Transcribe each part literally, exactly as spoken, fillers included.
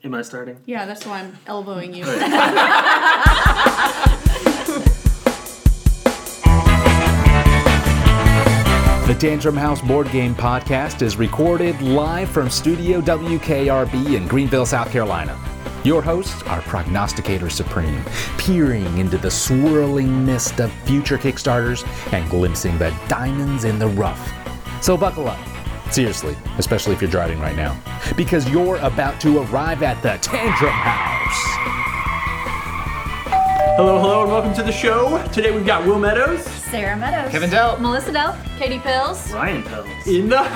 Am I starting? Yeah, that's why I'm elbowing you. The Tantrum House Board Game Podcast is recorded live from Studio W K R B in Greenville, South Carolina. Your hosts are Prognosticator Supreme, peering into the swirling mist of future Kickstarters and glimpsing the diamonds in the rough. So buckle up. Seriously, especially if you're driving right now, because you're about to arrive at the Tantrum House. Hello, hello, and welcome to the show. Today we've got Will Meadows, Sarah Meadows, Kevin Dell, Melissa Dell, Katie Pills. Ryan Pells. in the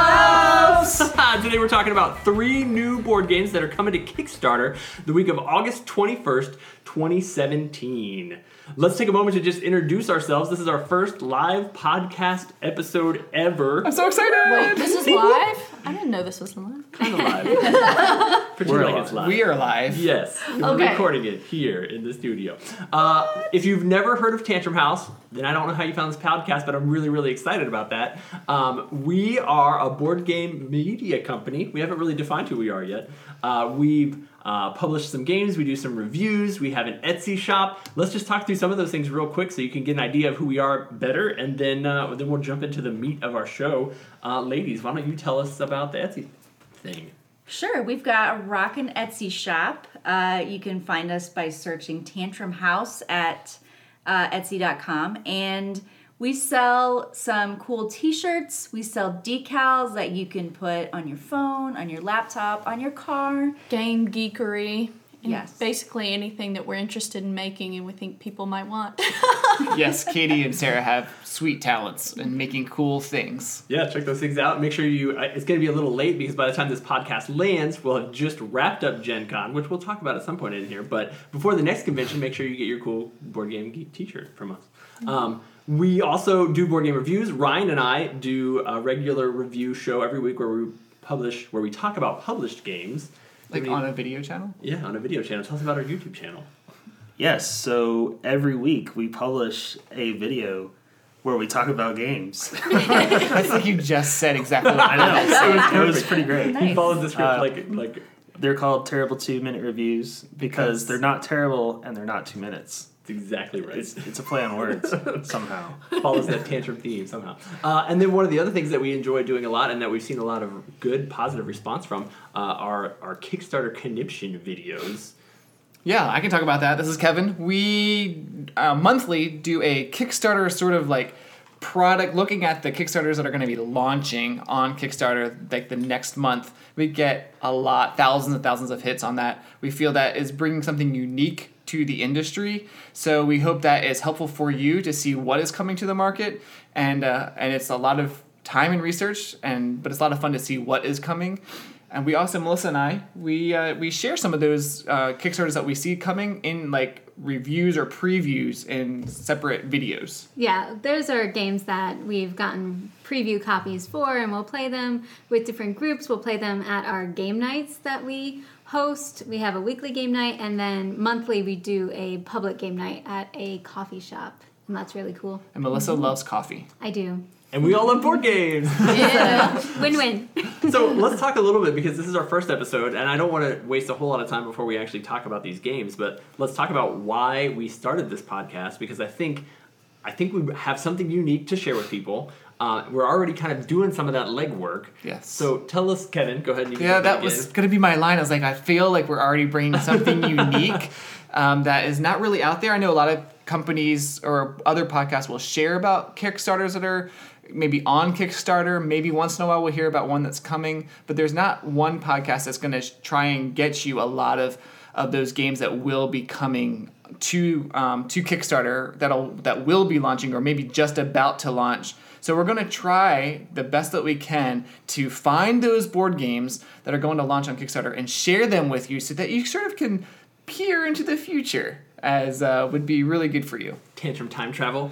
house. Today we're talking about three new board games that are coming to Kickstarter the week of August twenty-first, twenty seventeen. Let's take a moment to just introduce ourselves. This is our first live podcast episode ever. I'm so excited! Wait, this is live? I didn't know this was live. Kind of live. Pretend We're like live. it's live. We are live. Yes, we're Okay. recording it here in the studio. Uh, if you've never heard of Tantrum House, then I don't know how you found this podcast, but I'm really, really excited about that. Um, we are a board game media company. We haven't really defined who we are yet. Uh, we've uh, published some games. We do some reviews. We have an Etsy shop. Let's just talk through some of those things real quick so you can get an idea of who we are better, and then uh, then we'll jump into the meat of our show. Uh, ladies, why don't you tell us about the Etsy thing? Sure, we've got a rockin' Etsy shop. Uh, you can find us by searching Tantrum House at uh, Etsy dot com, and we sell some cool t-shirts. We sell decals that you can put on your phone, on your laptop, on your car. Game geekery. And Yes. basically anything that we're interested in making and we think people might want. Yes, Katie and Sarah have sweet talents in making cool things. Yeah, check those things out. Make sure you, it's going to be a little late because by the time this podcast lands, we'll have just wrapped up Gen Con, which we'll talk about at some point in here. But before the next convention, make sure you get your cool Board Game Geek t-shirt from us. Um, we also do board game reviews. Ryan and I do a regular review show every week where we publish, where we talk about published games. Like We- on a video channel? Yeah, on a video channel. Tell us about our YouTube channel. Yes, so every week we publish a video where we talk about games. That's like you just said exactly what I know, it was, it was pretty great. He Nice. followed the script Uh, like, like They're called Terrible Two Minute Reviews because Because- they're not terrible and they're not two minutes. it's exactly right. It's, it's a play on words somehow. Follows that tantrum theme somehow. Uh, and then one of the other things that we enjoy doing a lot and that we've seen a lot of good, positive response from uh, are our Kickstarter conniption videos. Yeah, I can talk about that. This is Kevin. We uh, monthly do a Kickstarter sort of like product, looking at the Kickstarters that are going to be launching on Kickstarter like the next month. We get a lot, thousands and thousands of hits on that. We feel that is bringing something unique to the industry. So we hope that is helpful for you to see what is coming to the market. And uh, and it's a lot of time and research, and but it's a lot of fun to see what is coming. And we also, Melissa and I, we uh, we share some of those uh, Kickstarters that we see coming in like reviews or previews in separate videos. Yeah, those are games that we've gotten preview copies for, and we'll play them with different groups. We'll play them at our game nights that we host. We have a weekly game night, and then monthly we do a public game night at a coffee shop, and that's really cool. And Melissa loves coffee. I do. And we all love board games. Yeah. Win-win. So let's talk a little bit because this is our first episode and I don't want to waste a whole lot of time before we actually talk about these games, but let's talk about why we started this podcast because I think I think we have something unique to share with people. Uh, we're already kind of doing some of that legwork. Yes. So tell us, Kevin, go ahead and you can Yeah, jump that in was again. going to be my line. I was like, I feel like we're already bringing something unique um, that is not really out there. I know a lot of companies or other podcasts will share about Kickstarters that are maybe on Kickstarter. Maybe once in a while we'll hear about one that's coming. But there's not one podcast that's going to sh- try and get you a lot of, of those games that will be coming to um, to Kickstarter that'll that will be launching or maybe just about to launch. So we're going to try the best that we can to find those board games that are going to launch on Kickstarter and share them with you so that you sort of can peer into the future, as uh, would be really good for you. Tantrum time travel.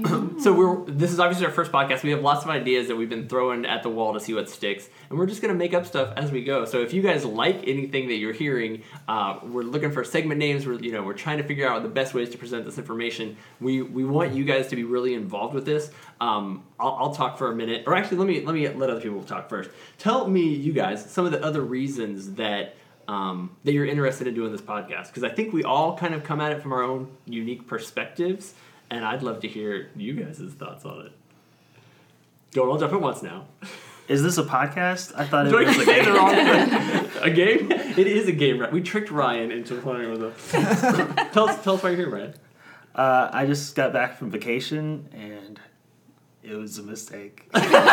So we're this is obviously our first podcast. We have lots of ideas that we've been throwing at the wall to see what sticks, and we're just gonna make up stuff as we go. So if you guys like anything that you're hearing, uh, we're looking for segment names. We're you know we're trying to figure out the best ways to present this information. We we want you guys to be really involved with this. Um, I'll, I'll talk for a minute, or actually let me let me let other people talk first. Tell me, you guys, some of the other reasons that um, that you're interested in doing this podcast. Because I think we all kind of come at it from our own unique perspectives, and I'd love to hear you guys' thoughts on it. Don't all jump at once now. Is this a podcast? I thought it Don't was you a say the game. wrong thing. A game? It is a game. We tricked Ryan into playing with us. tell us, tell us why you're here, Ryan. Uh, I just got back from vacation, and it was a mistake.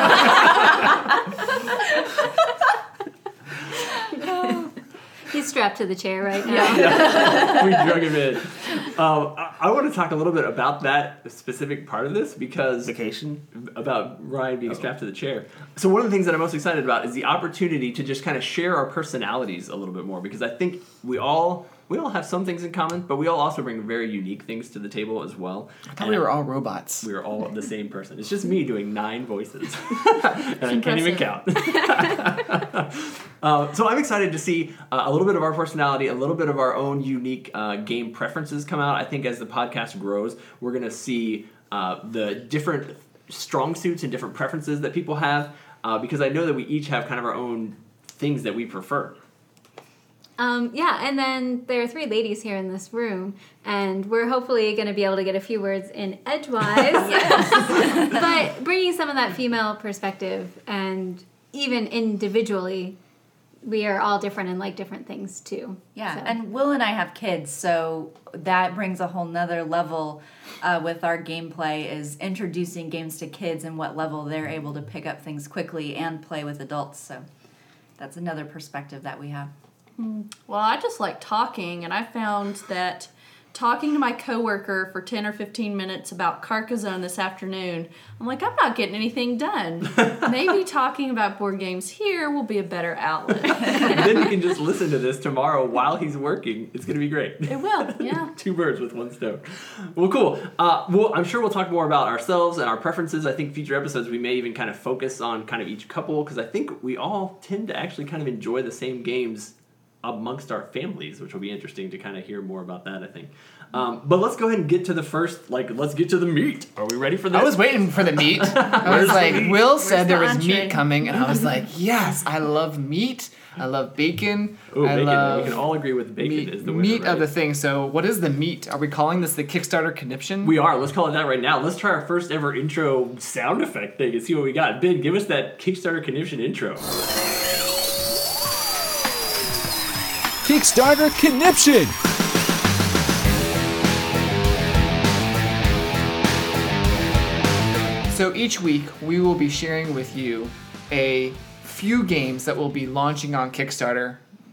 He's strapped to the chair right now. We drug him in. Um, I, I want to talk a little bit about that specific part of this because Vacation? about Ryan being Oh. strapped to the chair. So one of the things that I'm most excited about is the opportunity to just kind of share our personalities a little bit more, because I think we all we all have some things in common, but we all also bring very unique things to the table as well. I thought we were all robots. We are all the same person. It's just me doing nine voices, and I can't even count. uh, so I'm excited to see uh, a little bit of our personality, a little bit of our own unique uh, game preferences come out. I think as the podcast grows, we're going to see uh, the different strong suits and different preferences that people have, uh, because I know that we each have kind of our own things that we prefer. Um, yeah, and then there are three ladies here in this room, and we're hopefully going to be able to get a few words in edgewise. But bringing some of that female perspective, and even individually, we are all different and like different things too. Yeah, So- and Will and I have kids, so that brings a whole nother level uh, with our gameplay, is introducing games to kids and what level they're able to pick up things quickly and play with adults. So that's another perspective that we have. Well, I just like talking, and I found that talking to my coworker for ten or fifteen minutes about Carcassonne this afternoon, I'm like, I'm not getting anything done. Maybe talking about board games here will be a better outlet. Then you can just listen to this tomorrow while he's working. It's going to be great. It will, yeah. Two birds with one stone. Well, cool. Uh, well, I'm sure we'll talk more about ourselves and our preferences. I think future episodes we may even kind of focus on kind of each couple, because I think we all tend to actually kind of enjoy the same games amongst our families, which will be interesting to kind of hear more about that, I think. Um, but let's go ahead and get to the first, like, let's get to the meat. Are we ready for this? I was waiting for the meat. I was like, Will said there the was entree? meat coming, and I was like, yes, I love meat. I love bacon. Ooh, I bacon. love We can all agree with bacon meat, is the winner, meat right? of the thing. So what is the meat? Are we calling this the Kickstarter conniption? We are. Let's call it that right now. Let's try our first ever intro sound effect thing and see what we got. Ben, give us that Kickstarter conniption intro. Kickstarter Conniption! So each week we will be sharing with you a few games that will be launching on Kickstarter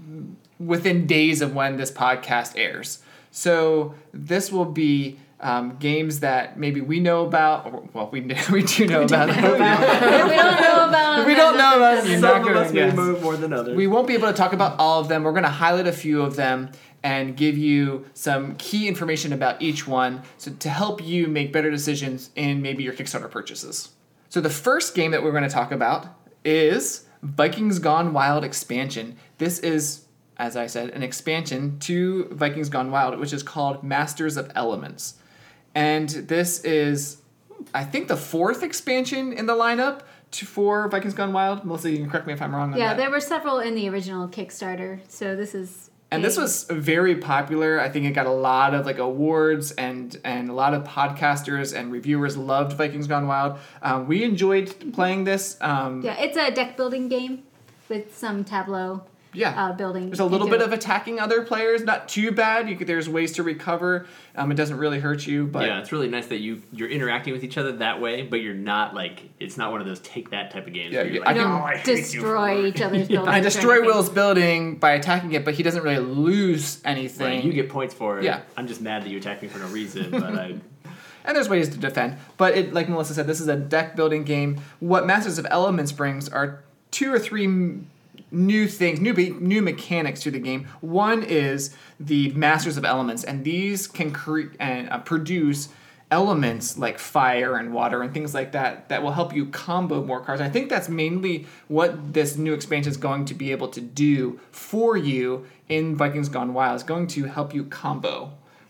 within days of when this podcast airs. So this will be um, games that maybe we know about, or, well, we we do know about them. we don't know about If we don't know about them, you're not Some of gonna us may guess. move more than others. We won't be able to talk about all of them. We're going to highlight a few of them and give you some key information about each one, so to help you make better decisions in maybe your Kickstarter purchases. So the first game that we're going to talk about is Vikings Gone Wild expansion. This is, as I said, an expansion to Vikings Gone Wild, which is called Masters of Elements. And this is, I think, the fourth expansion in the lineup to, for Vikings Gone Wild. Melissa, you can correct me if I'm wrong on yeah, that. there were several in the original Kickstarter, so this is. And this a- was very popular. I think it got a lot of like awards, and and a lot of podcasters and reviewers loved Vikings Gone Wild. Um, we enjoyed playing this. Um, Yeah, it's a deck building game with some tableau yeah. uh, building. There's a little into bit it. of attacking other players. Not too bad. You could, there's ways to recover. Um, it doesn't really hurt you. But yeah, it's really nice that you you're interacting with each other that way, but you're not like it's not one of those take that type of games. Yeah, where you're I like, can "Oh, I hate you destroy for-" each other's buildings. I or destroy anything. Will's building by attacking it, but he doesn't really lose anything. Right, you get points for it. Yeah. I'm just mad that you attacked me for no reason, but I. And there's ways to defend. But it, like Melissa said, this is a deck building game. What Masters of Elements brings are two or three m- new things, new be- new mechanics to the game. One is the Masters of Elements, and these can cre- and, uh, produce elements like fire and water and things like that that will help you combo more cards. I think that's mainly what this new expansion is going to be able to do for you in Vikings Gone Wild. It's going to help you combo,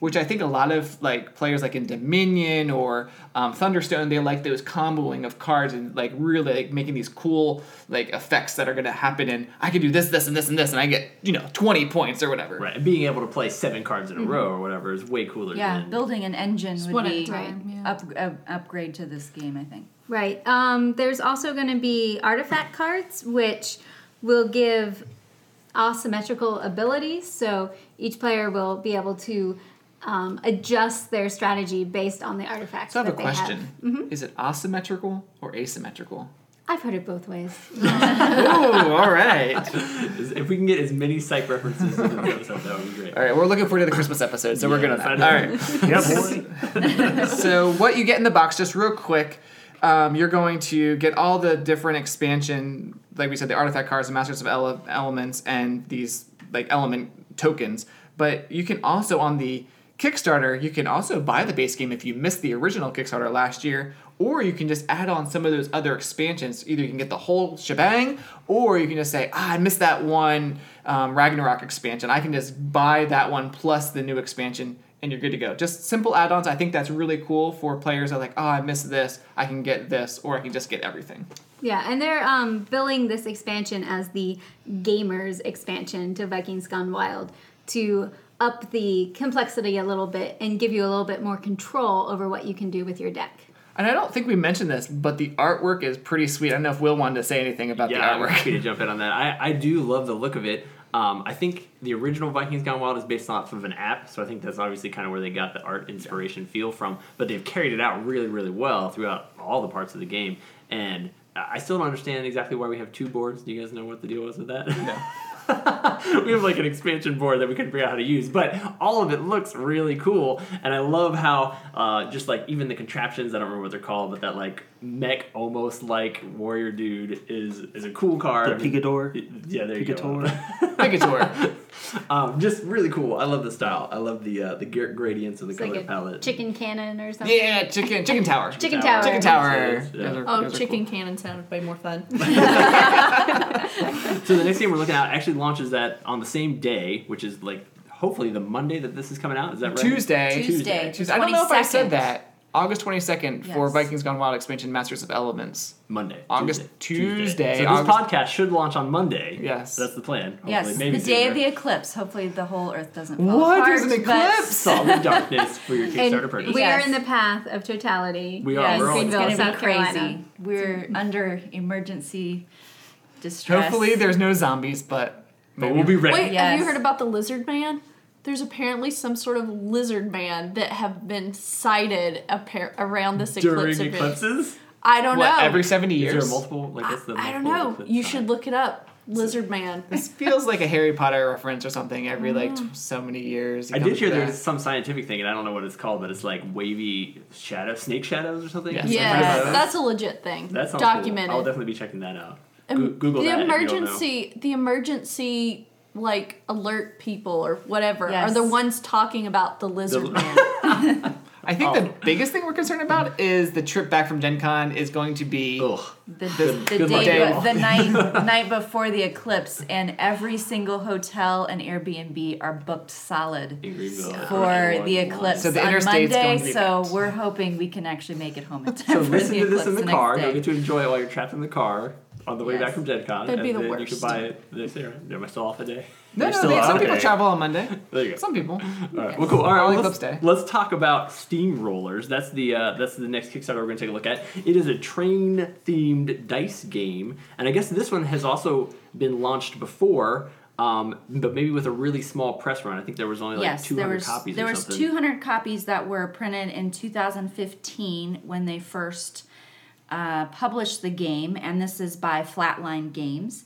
which I think a lot of like players like in Dominion or um, Thunderstone, they like those comboing of cards and like really like making these cool like effects that are going to happen. And I can do this, this, and this, and this, and I get, you know, twenty points or whatever. Right, and being able to play seven cards in a row or whatever is way cooler. Yeah, than... building an engine would one at a be time, yeah. up, uh, upgrade to this game, I think. Right. Um, there's also going to be artifact cards, which will give asymmetrical abilities. So each player will be able to um, adjust their strategy based on the artifacts. So I have a that they question. Have. Mm-hmm. Is it asymmetrical or asymmetrical? I've heard it both ways. Ooh, all right. If we can get as many psych references in this episode, that would be great. All right, we're looking forward to the Christmas episode, so we're good on that. All right. Yeah, boy. So what you get in the box, just real quick, um, you're going to get all the different expansion, like we said, the artifact cards, the Masters of Ele- Elements, and these like element tokens. But you can also, on the Kickstarter, you can also buy the base game if you missed the original Kickstarter last year, or you can just add on some of those other expansions. Either you can get the whole shebang, or you can just say, ah, I missed that one um, Ragnarok expansion. I can just buy that one plus the new expansion, and you're good to go. Just simple add-ons. I think that's really cool for players that are like, oh, I missed this. I can get this, or I can just get everything. Yeah, and they're um, billing this expansion as the Gamers expansion to Vikings Gone Wild to up the complexity a little bit and give you a little bit more control over what you can do with your deck. And I don't think we mentioned this, but the artwork is pretty sweet. I don't know if Will wanted to say anything about Yeah, the I'm artwork. happy to jump in on that. I, I do love the look of it. Um, I think the original Vikings Gone Wild is based off of an app, so I think that's obviously kind of where they got the art inspiration feel from. But they've carried it out really, really well throughout all the parts of the game. And I still don't understand exactly why we have two boards. Do you guys know what the deal was with that? No. We have like an expansion board that we couldn't figure out how to use, but all of it looks really cool, and I love how uh, just like even the contraptions, I don't remember what they're called, but that like mech almost like warrior dude is is a cool card. The Picador. Yeah, there you Picator. go. Picator. um, just really cool. I love the style. I love the uh, the gra- gradients of the It's color like a palette. chicken cannon or something. Yeah, chicken chicken tower. Chicken tower. Chicken tower. Yeah. Those are- Oh, those are chicken cool. cannon sounded way more fun. So the next game we're looking at actually launches that on the same day, which is like hopefully the Monday that this is coming out. Is that right? Tuesday. Tuesday. Tuesday. I don't know if I said twenty-second. that. August twenty-second for Yes. Vikings Gone Wild expansion Masters of Elements. Monday. August- Tuesday, So this August- podcast should launch on Monday. Yes. That's the plan. Hopefully. Yes, Maybe the day sooner. of the eclipse. Hopefully the whole earth doesn't fall What? apart. There's an but- eclipse? Solid darkness for your Kickstarter And purchase. we Yes. are in the path of totality. We are. Yes, We're all- it's Greenville, going to South be crazy. Carolina. We're under emergency distress. Hopefully there's no zombies, but But we'll be ready. Wait, have Yes. you heard about the lizard man? There's apparently some sort of lizard man that have been sighted appar- around this During eclipse event. eclipses? I don't what, know. every seventy Is years? there a multiple? Like, what's the I don't multiple know. eclipse You time? should look it up. Lizard man. This feels like a Harry Potter reference or something. Every like t- so many years. he I did comes hear back. there's some scientific thing, and I don't know what it's called, but it's like wavy shadow, snake shadows or something. Yes. Yeah, Yes. that's a legit thing. That sounds cool. Documented. I'll definitely be checking that out. Um, Goo- Google the that if you don't know. emergency, the emergency like alert people or whatever Yes. are the ones talking about the lizard The- man. I think Oh. the biggest thing we're concerned about is the trip back from Gen Con is going to be Ugh. The, The- the, good luck, day, Dave. the night night before the eclipse, and every single hotel and Airbnb are booked solid In Greenville. for Everyone the wants- eclipse So the on interstate's Monday. going to be so packed. we're hoping we can actually make it home in time So for listen the to this eclipse in the next car. day. You'll get to enjoy it while you're trapped in the car on the way Yes. back from Gen Con. That'd be and the then you worst. can buy it the next day. Right? Am I still off a day? No, You're no, still they, some out, people okay. travel on Monday. There you go. Some people. All right. Well, cool. All right. Only Well, Eclipse let's, Day. let's talk about Steamrollers. That's the uh, that's the next Kickstarter we're going to take a look at. It is a train themed dice game, and I guess this one has also been launched before, um, but maybe with a really small press run. I think there was only like Yes, two there hundred was copies. there or was something. two hundred copies that were printed in two thousand fifteen when they first uh, published the game, and this is by Flatline Games.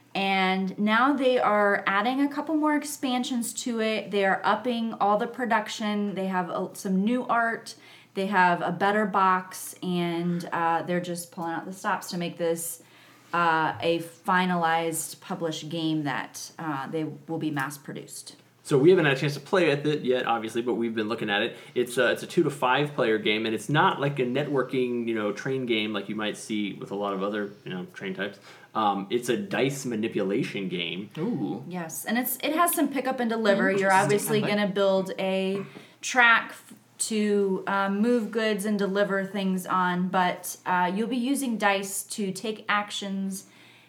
And now they are adding a couple more expansions to it. They are upping all the production. They have uh, some new art. They have a better box, and uh, they're just pulling out the stops to make this uh, a finalized published game that uh, they will be mass produced. So we haven't had a chance to play with it yet, obviously, but we've been looking at it. It's a, it's a two to five player game, and it's not like a networking, you know, train game like you might see with a lot of other, you know, train types. Um, it's a dice manipulation game. Ooh. Yes, and it's it has some pick up and deliver. You're obviously I like- going to build a track f- to um, move goods and deliver things on, but uh, you'll be using dice to take actions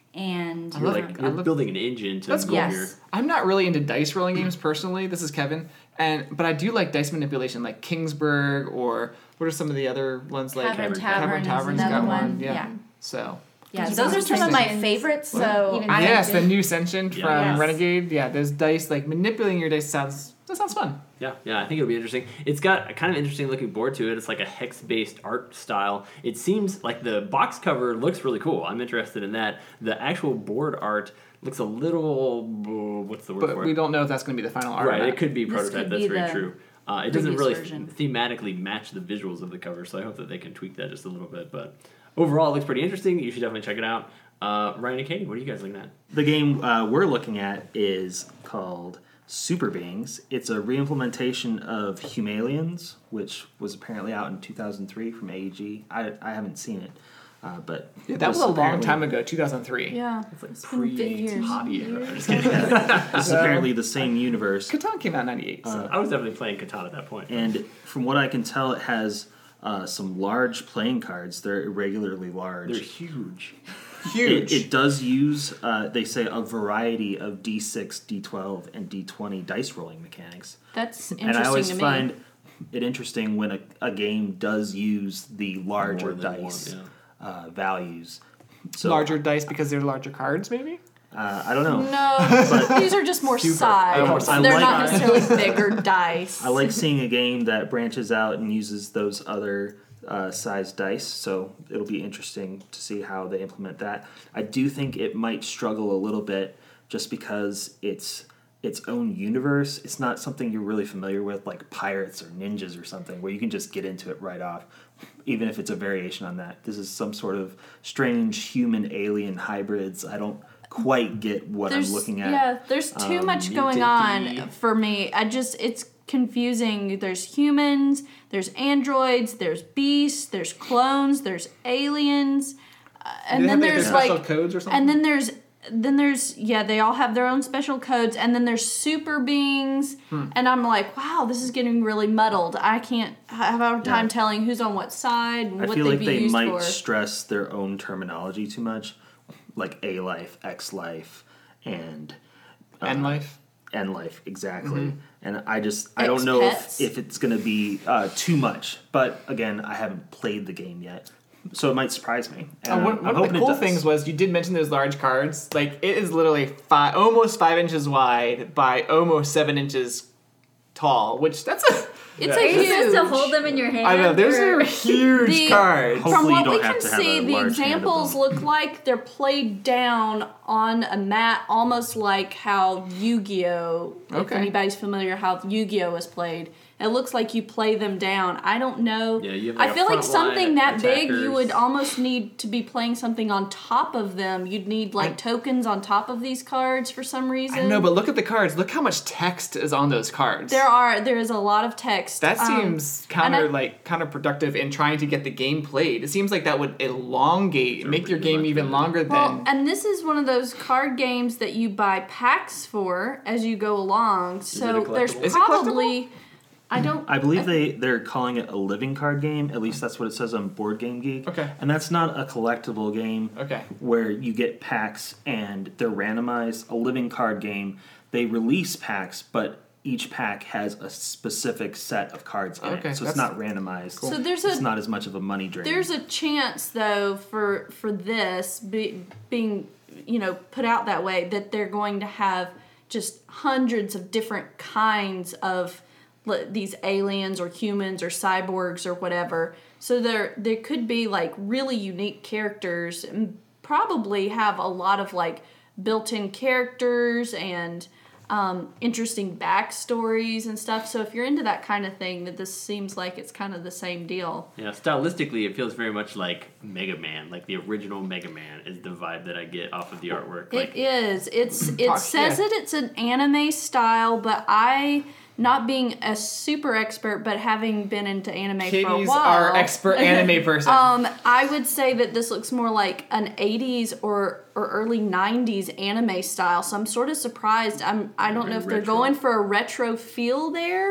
and You're love like it. I you're love- building an engine to That's move cool. Yes. your. I'm not really into dice rolling games personally. This is Kevin, and but I do like dice manipulation, like Kingsburg, or what are some of the other ones like Tavern Tavern Tavern is Tavern's another got one. Yeah. Yeah. So. yeah, Those those are are some of my interesting. favorites. So Even I, Yes, the new Sentient from Yes. Renegade. Yeah, those dice, like manipulating your dice sounds that sounds fun. Yeah, yeah, I think it'll be interesting. It's got a kind of interesting looking board to it. It's like a hex-based art style. It seems like the box cover looks really cool. I'm interested in that. The actual board art looks a little, what's the word But for we it? don't know if that's going to be the final art. Right, or it not. could be This prototype. could That's be very the true. Uh, it doesn't previous really version. thematically match the visuals of the cover, so I hope that they can tweak that just a little bit. But overall, it looks pretty interesting. You should definitely check it out. Uh, Ryan and Katie, what are you guys looking at? The game uh, we're looking at is called Super Beings. It's a reimplementation of Humalians, which was apparently out in two thousand three from A E G. I, I haven't seen it, uh, but Yeah, that was a long apparently- time ago, two thousand three. Yeah. It's like It's been big years. pre-Hobby era. I'm just Years. kidding. This is apparently the same universe. Catan came out in ninety-eight. So. I was definitely playing Catan at that point. And from what I can tell, it has uh, some large playing cards. They're irregularly large. They're huge. Huge. It, it does use, uh, they say, a variety of D six, D twelve, and D twenty dice rolling mechanics. That's interesting And I always to me. find it interesting when a, a game does use the larger More than one, dice yeah. uh, values. So, larger dice because they're larger cards, maybe? Uh, I don't know. No, these are just more Super. size. Oh, more size. They're I not like- necessarily bigger dice. I like seeing a game that branches out and uses those other uh, size dice, so it'll be interesting to see how they implement that. I do think it might struggle a little bit just because it's its own universe. It's not something you're really familiar with, like pirates or ninjas or something, where you can just get into it right off, even if it's a variation on that. This is some sort of strange human-alien hybrids. I don't quite get what There's, I'm looking at. Yeah, there's too Um, much going mutant-y. on for me. I just, it's confusing. There's humans, there's androids, there's beasts, there's clones, there's aliens, uh, and They then have, like, there's their like, special codes or something? and then there's, then there's, yeah, they all have their own special codes, and then there's super beings, Hmm. and I'm like, wow, this is getting really muddled. I can't have a time Yeah. telling who's on what side and I what feel they'd like be they used might for. stress their own terminology too much, like A life, X life, and uh, End life. N life exactly. Mm-hmm. And I just I don't know X-pets. if, if it's gonna be uh, too much. But again, I haven't played the game yet, so it might surprise me. And Uh, I'm- one I'm one of hoping the it cool does. things was you did mention those large cards. Like it is literally five, almost five inches wide by almost seven inches tall. Which that's a. It's Yeah. a Are you supposed to huge. hold them in your hand? I know those or- are huge The- cards. Hopefully From you what don't we have can to have see, a the large hand of examples them. look like they're played down on a mat, almost like how Yu-Gi-Oh! If Okay. anybody's familiar how Yu-Gi-Oh! Is played. It looks like you play them down. I don't know. Yeah, you have, like, I a feel like front line something that big, you attackers. would almost need to be playing something on top of them. You'd need like I- tokens on top of these cards for some reason. I know, but look at the cards. Look how much text is on those cards. there are there is a lot of text. That Um, seems counter and I- like counterproductive in trying to get the game played. It seems like that would elongate, make your pretty game much even would. longer Well, than. and this is one of those card games that you buy packs for as you go along. it So a there's collectible? Is it probably, I don't. I believe they, they're calling it a living card game. At least that's what it says on Board Game Geek. Okay. And that's not a collectible game. Okay. Where you get packs and they're randomized. A living card game. They release packs, but each pack has a specific set of cards in Okay, it. So it's that's not randomized. So there's it's a- not as much of a money drain. There's a chance though for for this be, being you know put out that way that they're going to have just hundreds of different kinds of li- these aliens or humans or cyborgs or whatever. So there there could be like really unique characters and probably have a lot of like built-in characters and um, interesting backstories and stuff. So if you're into that kind of thing, that this seems like it's kind of the same deal. Yeah, stylistically, it feels very much like Mega Man. Like the original Mega Man is the vibe that I get off of the artwork. Like, It is. It's it Talk- says yeah. it. It's an anime style, but I, not being a super expert, but having been into anime for a Katie's while, our expert anime person. Um, I would say that this looks more like an eighties or or early nineties anime style. So I'm sort of surprised. I'm I don't know if they're retro. going for a retro feel there.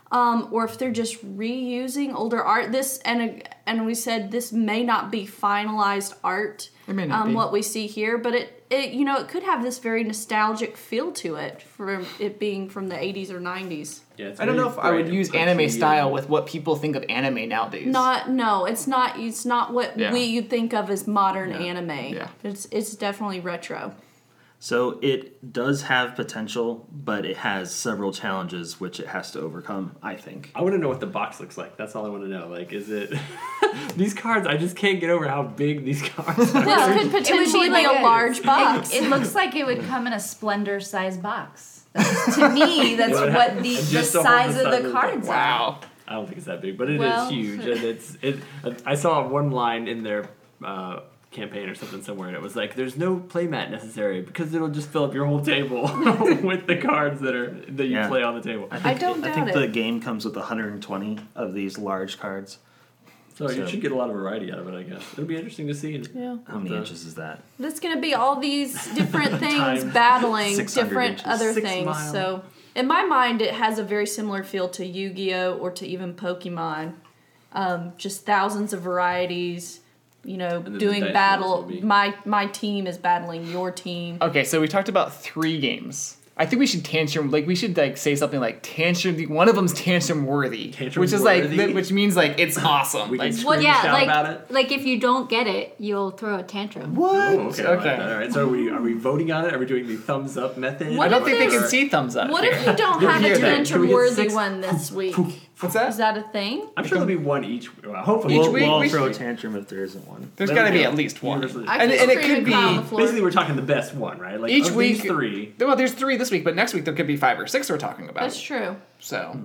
um, or if they're just reusing older art. This and and we said this may not be finalized art. It may not um, be. what we see here, but it, it you know it could have this very nostalgic feel to it for it being from the eighties or nineties. Yeah, it's I don't know very if I would bright use and anime punchy style and- with what people think of anime nowadays. Not no, it's not. It's not what Yeah. we you think of as modern Yeah. anime. Yeah. It's it's definitely retro. So it does have potential, but it has several challenges which it has to overcome, I think. I want to know what the box looks like. That's all I want to know. Like, is it these cards? I just can't get over how big these cards are. This could potentially be, like a, a- large box. It, it looks like it would come in a Splendor size box. That's, to me, that's It would what have- the, and the just to hold size the of size the of the cards are. Wow. I don't think it's that big, but it Well- is huge, and it's it. I saw one line in their uh, campaign or something somewhere, and it was like, "There's no playmat necessary because it'll just fill up your whole table with the cards that are that you Yeah. play on the table." I, think, don't I doubt think it. the game comes with one hundred twenty of these large cards. So you So- should get a lot of variety out of it, I guess. It'll be interesting to see. Yeah. How many The- inches is that? It's going to be all these different things Times battling six hundred different inches. other Six things. miles. So, in my mind, it has a very similar feel to Yu-Gi-Oh or to even Pokemon. Um, just thousands of varieties. You know, then the doing dice battle. rolls will be- My my team is battling your team. Okay, so we talked about three games. I think we should tantrum, like we should like say something like tantrum. One of them's tantrum worthy, Tantrum which is like, worthy? th- which means like it's awesome. We can like, scream Well, and yeah, shout like about it. like if you don't get it, you'll throw a tantrum. what? Oh, okay. I like Okay. that. All right. So are we are we voting on it? Are we doing the thumbs up method? I don't if think they there's- can see thumbs up. What here. if you don't You'll have hear a that. Can we tantrum get worthy six? one this week? What's that? Is that a thing? I'm sure there'll be one each. Well, hopefully, Each we'll, week we'll we throw a should- tantrum if there isn't one. There's There got to we be go. at least one. Universally. I And- can and it scream could cry on be- the floor. Basically, we're talking the best one, right? Like Each of week, these three. Well, there's three this week, but next week there could be five or six we're talking about. That's true. So,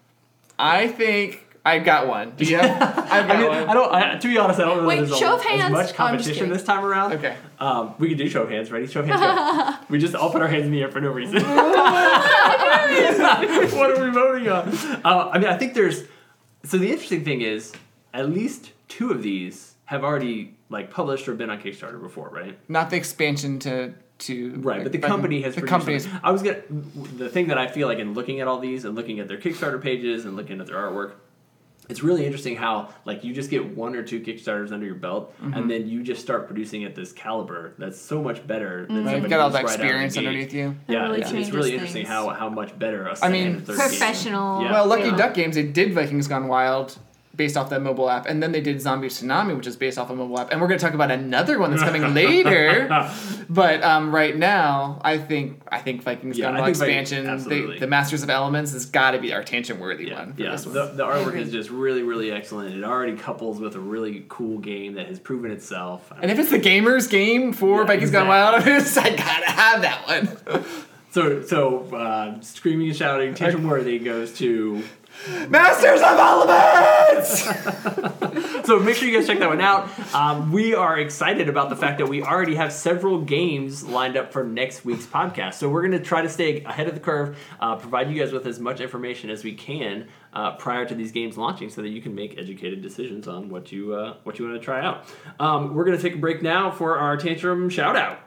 I think I got one. Do you have? I've got I mean, one. I don't. I, to be honest, I don't know Wait, that there's show a, of hands. as Oh, I'm much just competition kidding. this time around. Okay. Um, we can do show of hands. Ready? Show of hands. Go. We just all put our hands in the air for no reason. What are we voting on? Uh, I mean, I think there's. So the interesting thing is, at least two of these have already like published or been on Kickstarter before, right? Not the expansion to to Right, but the like, company has the produced company's something. I was gonna the thing that I feel like in looking at all these and looking at their Kickstarter pages and looking at their artwork, it's really interesting how like you just get one or two Kickstarters under your belt Mm-hmm. and then you just start producing at this caliber that's so much better than Right, somebody you've got all who's that right out of the experience gate. underneath you. That Yeah, really it's, it's changes really interesting things. how how much better a I second mean, and third game. Professional. Yeah. Well, Lucky Yeah. Duck Games, they did Vikings Gone Wild based off that mobile app, and then they did Zombie Tsunami, which is based off a mobile app, and we're going to talk about another one that's coming later. But um, right now, I think I think Vikings Yeah, Gone I Wild think Viking- expansion, absolutely. the, the Masters of Elements, has got to be our tangent worthy Yeah, one. For yeah. this one. The, the artwork is just really, really excellent. It already couples with a really cool game that has proven itself. And if it's the gamers game for Yeah, Vikings Gone exactly. Wild, I gotta have that one. So, so uh, screaming and shouting, Tantrum Worthy goes to. Masters of Elements! So make sure you guys check that one out. Um, we are excited about the fact that we already have several games lined up for next week's podcast. So we're going to try to stay ahead of the curve, uh, provide you guys with as much information as we can uh, prior to these games launching, so that you can make educated decisions on what you uh, what you want to try out. Um, we're going to take a break now for our Tantrum shout out.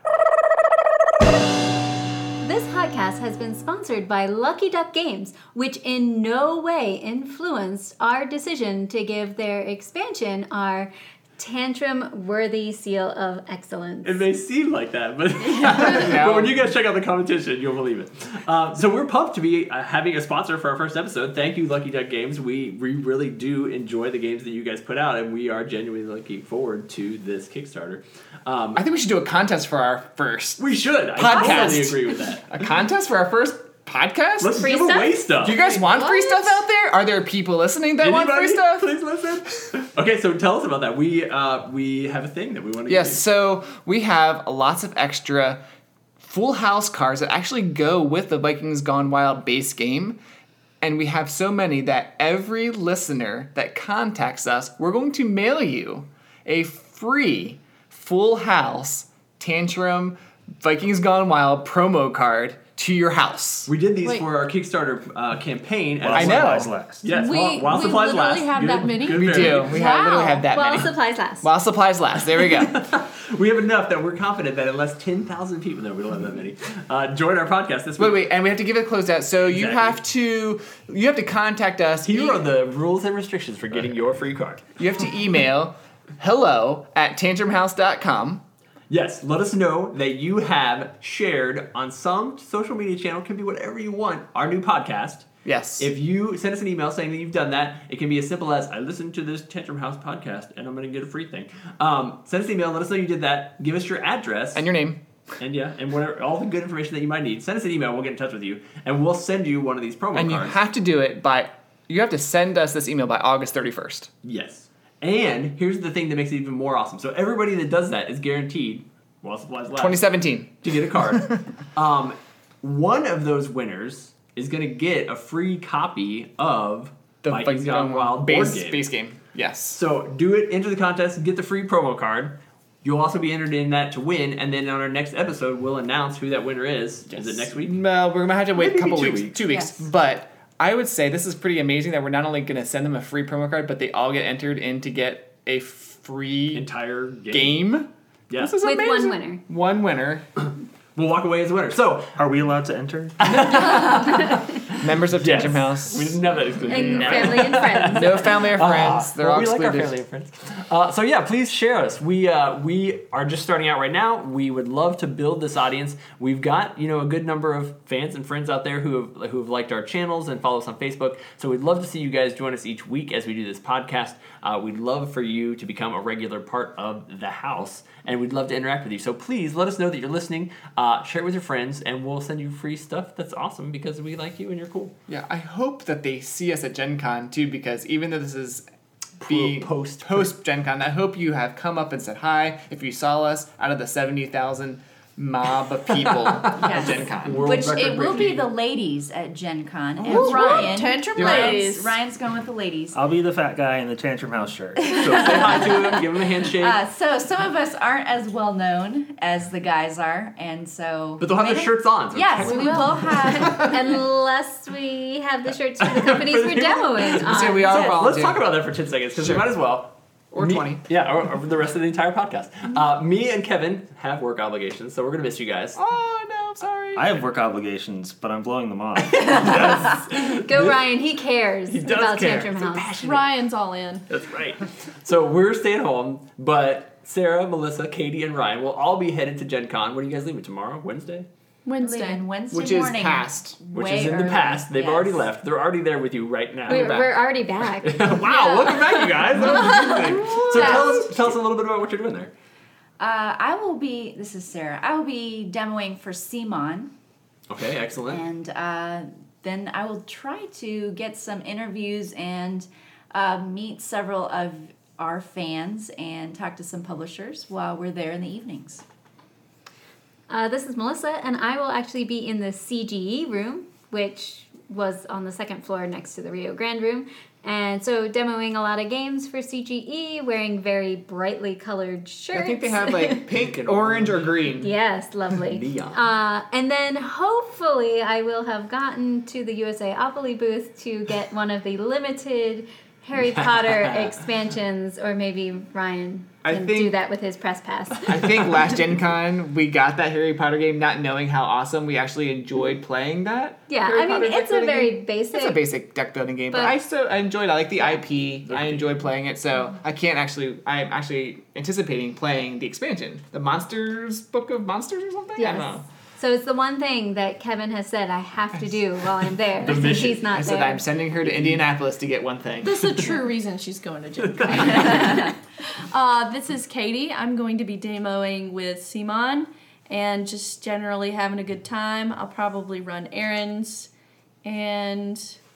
This podcast has been sponsored by Lucky Duck Games, which in no way influenced our decision to give their expansion our tantrum-worthy seal of excellence. It may seem like that, but, but when you guys check out the competition, you'll believe it. Uh, so we're pumped to be uh, having a sponsor for our first episode. Thank you, Lucky Duck Games. We, we really do enjoy the games that you guys put out, and we are genuinely looking forward to this Kickstarter. Um, I think we should do a contest for our first. we should. I Podcast. totally agree with that. A contest for our first podcast? Let's Free give stuff? away stuff. Do you guys want free What? stuff out there? Are there people listening that want free Anybody? stuff? Please listen. Okay, so tell us about that. We uh, we have a thing that we want to Yes, use. so we have lots of extra full house cards that actually go with the Vikings Gone Wild base game. And we have so many that every listener that contacts us, we're going to mail you a free full house Tantrum Vikings Gone Wild promo card to your house. We did these Wait. for our Kickstarter uh, campaign. While I know. supplies last. Yes, We- while, while we supplies literally last. have Good- that many? good We memory. do. We have, literally Wow. have that While many. supplies last. While supplies last. There we go. We have enough that we're confident that unless ten thousand people, no, we don't have that many, uh, join our podcast this Wait, week. wait, and we have to give it a close out. So you Exactly. have to you have to contact us. Here E- are the rules and restrictions for getting your free card. You have to email hello at tantrum house dot com. Yes, let us know that you have shared on some social media channel, can be whatever you want, our new podcast. Yes. If you send us an email saying that you've done that, it can be as simple as, I listened to this Tantrum House podcast and I'm going to get a free thing. Um, send us an email, let us know you did that, give us your address. and your name. And yeah, and whatever, all the good information that you might need. Send us an email, we'll get in touch with you, and we'll send you one of these promo And you cards. have to do it by you have to send us this email by August thirty-first. Yes. And here's the thing that makes it even more awesome. So everybody that does that is guaranteed, while supplies last, twenty seventeen. to get a card. um, one of those winners is going to get a free copy of The Vikings like, Gone um, Wild base, board game. base game. Yes. So do it, enter the contest, get the free promo card. You'll also be entered in that to win, and then on our next episode, we'll announce who that winner is. Is it next week? No, we're gonna have to wait Maybe a couple two weeks. weeks. Two weeks. Yes. But I would say this is pretty amazing that we're not only gonna send them a free promo card, but they all get entered in to get a free Entire game. game. Yeah. This is With one amazing. winner. One winner. We'll walk away as a winner. So, Are we allowed to enter? Members of yes. Tantrum House. We didn't have that exclusion. And family and friends. No family or friends. Ah, They're well, all we like our excluded. family and friends. Uh, so yeah, please share us. We uh, we are just starting out right now. We would love to build this audience. We've got you know a good number of fans and friends out there who have who have liked our channels and follow us on Facebook. So we'd love to see you guys join us each week as we do this podcast. Uh, we'd love for you to become a regular part of the house, and we'd love to interact with you. So please let us know that you're listening. Uh, share it with your friends, and we'll send you free stuff that's awesome because we like you and you're cool. Yeah, I hope that they see us at Gen Con too, because even though this is being post- post Gen Con, I hope you have come up and said hi if you saw us out of the seventy thousand mob of people at Yes. Gen Con. World Which record it will be breaking. the ladies at Gen Con. And Ooh, Ryan. Tantrum Ryan's- ladies. Ryan's going with the ladies. I'll be the fat guy in the Tantrum House shirt. So say hi to them, give them a handshake. Uh, so some of us aren't as well known as the guys are, and so. but they'll have their maybe- shirts on. So Yes, check we them out. will have. Unless we have the shirts for the companies we're demoing on. So we are Yes. volunteering. Let's talk about that for ten seconds because Sure. we might as well. Or Me- twenty. Yeah, or, or the rest of the entire podcast. Uh, me and Kevin have work obligations, so we're going to miss you guys. Oh no, I'm sorry. I have work obligations, but I'm blowing them off. Go Ryan, he cares He does about care. Tantrum He's a House. passionate- Ryan's all in. That's right. So we're staying home, but Sarah, Melissa, Katie, and Ryan will all be headed to Gen Con. When are you guys leaving? Tomorrow? Wednesday? Wednesday. Leaving Wednesday Which is morning. past. Which Way is in early. the past. They've Yes. already left. They're already there with you right now. We're, back. we're already back. Wow, welcome back, you guys. That was amazing. So tell us, tell us a little bit about what you're doing there. Uh, I will be. This is Sarah. I will be demoing for Simon, Okay, excellent. and uh, then I will try to get some interviews and uh, meet several of our fans and talk to some publishers while we're there in the evenings. Uh, this is Melissa, and I will actually be in the C G E room, which was on the second floor next to the Rio Grande room. And so demoing a lot of games for C G E, wearing very brightly colored shirts. I think they have like pink, and orange, or green. Yes, lovely. Neon. Uh, and then hopefully I will have gotten to the U S A Opoly booth to get one of the limited Harry Potter expansions, or maybe Ryan I can think- do that with his press pass. I think last Gen Con we got that Harry Potter game, not knowing how awesome we actually enjoyed playing that. Yeah, Harry I mean, Potter deck it's a building very game. basic. It's a basic deck building game, but, but- I still I enjoyed it. I like the I P. I enjoyed playing it, so I can't actually. I'm actually anticipating playing the expansion, the Monsters Book of Monsters or something. I don't know. Yes. So it's the one thing that Kevin has said I have to do while I'm there. The since mission. he's not I said there. I'm sending her to Indianapolis to get one thing. This is a true reason she's going to Gen Con. uh, this is Katie. I'm going to be demoing with Simon and just generally having a good time. I'll probably run errands and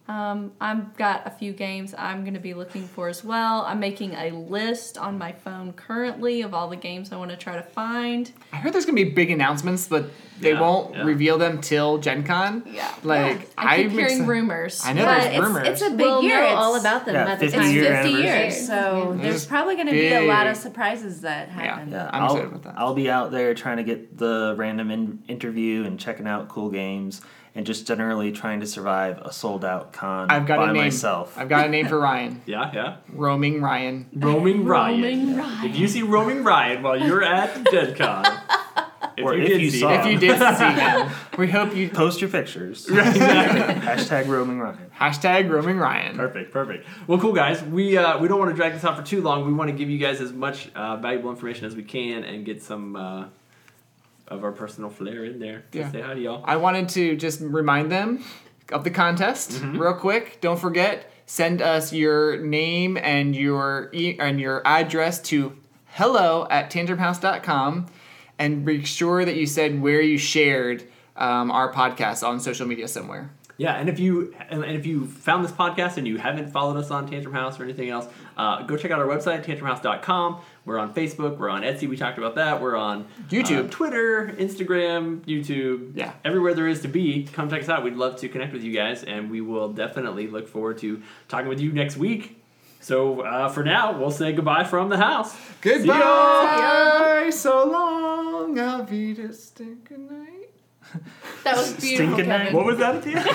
Um, I've got a few games I'm going to be looking for as well. I'm making a list on my phone currently of all the games I want to try to find. I heard there's gonna be big announcements, but they Yeah, won't yeah. reveal them till Gen Con. Yeah. Like I keep I'm hearing exci- rumors. I know But there's it's, rumors. it's a big We'll year. know It's, all about them Yeah, at the fifty time. it's year fifty anniversary. years, so There's there's probably going to be a lot of big- surprises that happen. Yeah, I'm I'll, excited about that. I'll be out there trying to get the random in- interview and checking out cool games and just generally trying to survive a sold out con I've got by a name. myself. I've got a name for Ryan. Yeah, yeah. Roaming Ryan. Roaming Ryan. Roaming Ryan. If you see Roaming Ryan while you're at Gen Con, if Or you if did you see saw him, If you did see him, we hope you Post your pictures. Hashtag roaming Ryan. hashtag Roaming Ryan. Perfect, perfect. Well, cool guys. We uh, we don't want to drag this out for too long. We want to give you guys as much uh, valuable information as we can and get some uh, of our personal flair in there. to Yeah. Say hi to y'all. I wanted to just remind them of the contest Mm-hmm. real quick. Don't forget, send us your name and your e- and your address to hello at tantrum house dot com, and make sure that you said where you shared um, our podcast on social media somewhere. Yeah, and if you and if you found this podcast and you haven't followed us on Tantrum House or anything else, uh, go check out our website, tantrum house dot com. We're on Facebook, we're on Etsy, we talked about that. We're on YouTube. uh, Twitter, Instagram, YouTube. Yeah. Everywhere there is to be, come check us out. We'd love to connect with you guys, and we will definitely look forward to talking with you next week. So uh, for now, we'll say goodbye from the house. Goodbye. See y'all. So long. I'll be just good night. That was beautiful, Stinking Kevin. What was that at the end?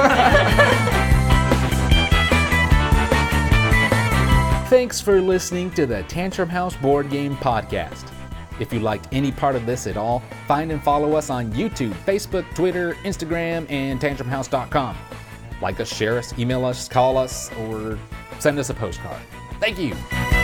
Thanks for listening to the Tantrum House Board Game Podcast. If you liked any part of this at all, find and follow us on YouTube, Facebook, Twitter, Instagram, and tantrum house dot com. Like us, share us, email us, call us, or send us a postcard. Thank you.